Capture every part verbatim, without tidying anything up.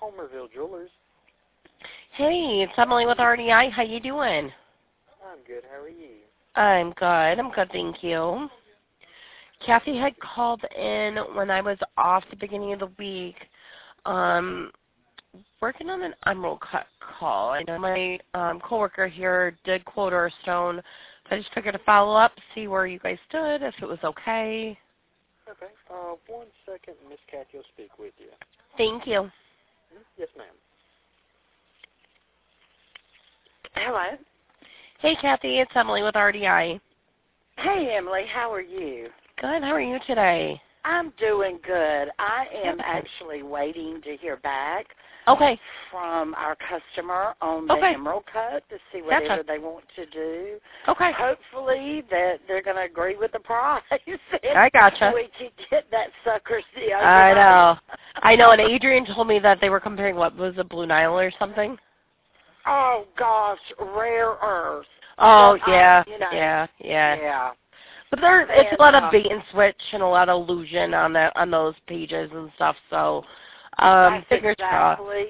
Homerville Jewelers. Hey, it's Emily with R D I. How you doing? I'm good. How are you? I'm good. I'm good, thank you. Kathy had called in when I was off the beginning of the week, um, working on an emerald cut call. I know my um, coworker here did quote her a stone, but I just figured to follow up, see where you guys stood, if it was okay. Okay. Uh, one second, Miss Kathy will speak with you. Thank you. Yes, ma'am. Hello. Hey, Kathy, it's Emily with R D I. Hey, Emily. How are you? Good. How are you today? I'm doing good. I am Good. actually waiting to hear back Okay. from our customer on the Okay. emerald cut to see whatever Gotcha. they want to do. Okay. Hopefully that they're going to agree with the price. I gotcha. We can get that sucker. See, I know. I know, and Adrian told me that they were comparing, what, was it Blue Nile or something? Oh, gosh, rare earth. Oh, But yeah, I, you know, yeah, yeah. Yeah. But there, it's And, a lot uh, of bait and switch and a lot of illusion on that on those pages and stuff. So, um, That's fingers crossed. exactly,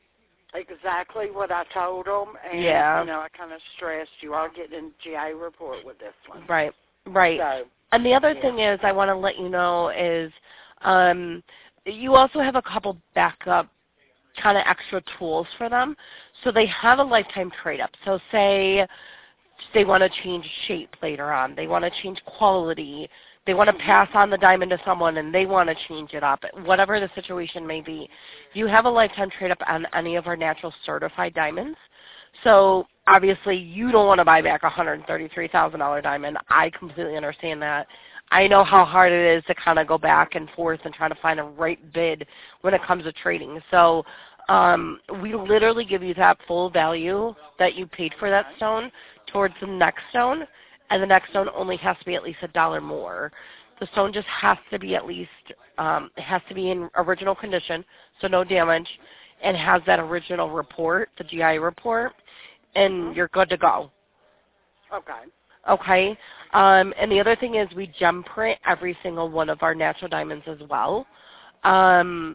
exactly what I told them. And, Yeah. you know, I kind of stressed you are getting a G A report with this one. Right, right. So, And the other yeah. thing is, I want to let you know is, um, you also have a couple backup kind of extra tools for them. So they have a lifetime trade-up. So say they want to change shape later on. They want to change quality. They want to pass on the diamond to someone and they want to change it up. Whatever the situation may be, you have a lifetime trade-up on any of our natural certified diamonds. So obviously you don't want to buy back a one hundred thirty-three thousand dollars diamond. I completely understand that. I know how hard it is to kind of go back and forth and try to find a right bid when it comes to trading. So um, we literally give you that full value that you paid for that stone towards the next stone, and the next stone only has to be at least a dollar more. The stone just has to be at least, um, it has to be in original condition, so no damage, and has that original report, the G I report, and you're good to go. Okay. Okay. Um, and the other thing is we gem print every single one of our natural diamonds as well. Um,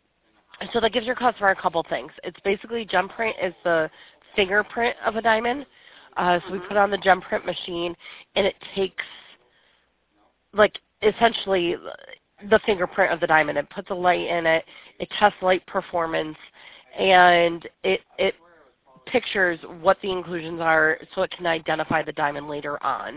so that gives your customer a couple things. It's basically gem print is the fingerprint of a diamond. Uh, so mm-hmm. we put it on the gem print machine, and it takes, like, essentially the fingerprint of the diamond. It puts a light in it. It tests light performance, and it it pictures what the inclusions are so it can identify the diamond later on.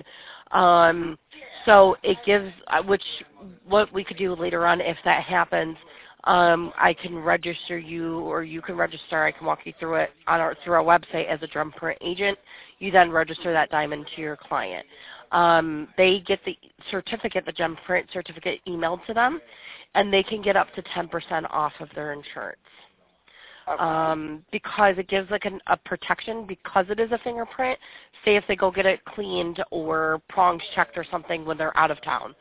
Um, so it gives, which what we could do later on if that happens, um, I can register you or you can register, I can walk you through it on our, through our website as a gem print agent. You then register that diamond to your client. Um, they get the certificate, the gem print certificate emailed to them, and they can get up to ten percent off of their insurance. Okay. Um, because it gives like an, a protection because it is a fingerprint. Say if they go get it cleaned or prongs checked or something when they're out of town,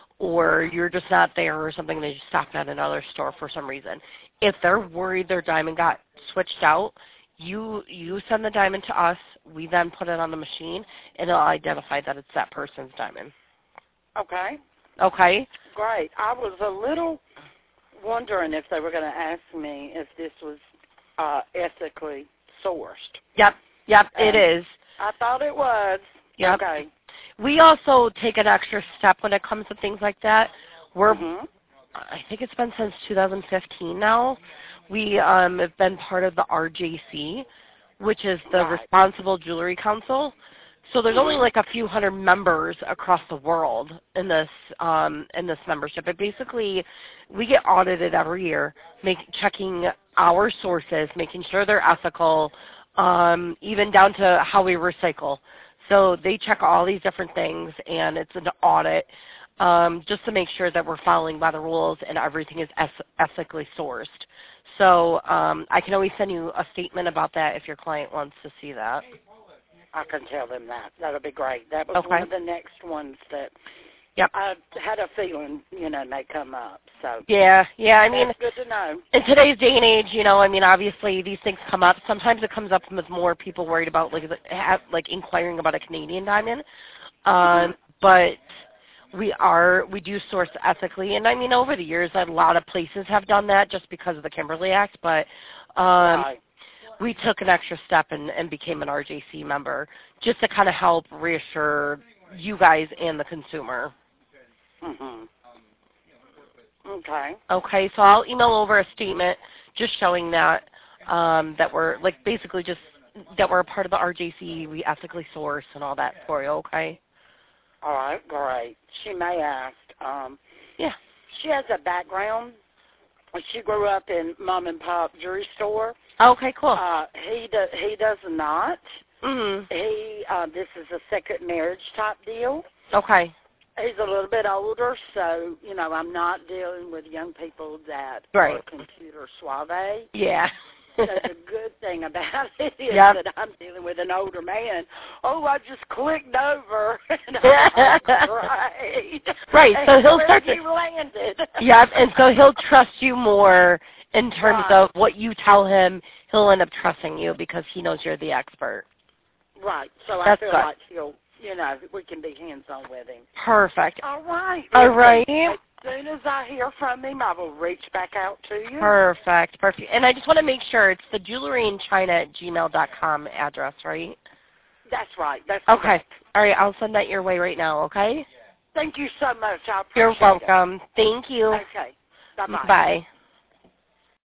or you're just not there or something, they just stopped at another store for some reason. If they're worried their diamond got switched out, you you send the diamond to us. We then put it on the machine, and it'll identify that it's that person's diamond. Okay. Okay? Great. I was a little wondering if they were going to ask me if this was uh, ethically sourced. Yep. Yep, it And is. I thought it was. Yep. Okay. We also take an extra step when it comes to things like that. We're, mm-hmm. I think it's been since two thousand fifteen now. We um, have been part of the R J C, which is the Right. Responsible Jewelry Council. So there's only like a few hundred members across the world in this um, in this membership. But basically, we get audited every year, make, checking our sources, making sure they're ethical, um, even down to how we recycle. So they check all these different things, and it's an audit um, just to make sure that we're following by the rules and everything is eth- ethically sourced. So um, I can always send you a statement about that if your client wants to see that. I can tell them that. That'll be great. That was Okay. one of the next ones that Yep. I had a feeling, you know, may come up. So Yeah, yeah. I mean, that's good to know. in today's day and age, you know, I mean, obviously these things come up. Sometimes it comes up with more people worried about like the- have, like inquiring about a Canadian diamond. Um, but we are, we do source ethically. And I mean, over the years, a lot of places have done that just because of the Kimberly Act, but um, Right. we took an extra step and, and became an R J C member just to kind of help reassure you guys and the consumer. Mhm. Okay. Okay, so I'll email over a statement just showing that um, that we're, like, basically just that we're a part of the R J C, we ethically source and all that for you, okay? All right, great. She may ask. Um, Yeah. She has a background. She grew up in mom and pop jewelry store. Okay, cool. Uh, he does. He does not. Mhm. He. Uh, this is a second marriage type deal. Okay. He's a little bit older, so you know I'm not dealing with young people that Right. are computer suave. Yeah. So the good thing about it is Yep. that I'm dealing with an older man. Oh, I just clicked over. And I'm like, right. Right, so And he'll where start to- you landed. Yep, and so he'll trust you more in terms Right. of what you tell him. He'll end up trusting you because he knows you're the expert. Right. So I That's feel good. like he'll, you know, we can be hands-on with him. Perfect. All right. All right. As soon as I hear from him, I will reach back out to you. Perfect. Perfect. And I just want to make sure it's the jewelry in china at gmail dot com address, right? That's right. That's Okay. correct. All right. I'll send that your way right now, okay? Thank you so much. I appreciate You're it. welcome. Thank you. Okay. Bye-bye. Bye.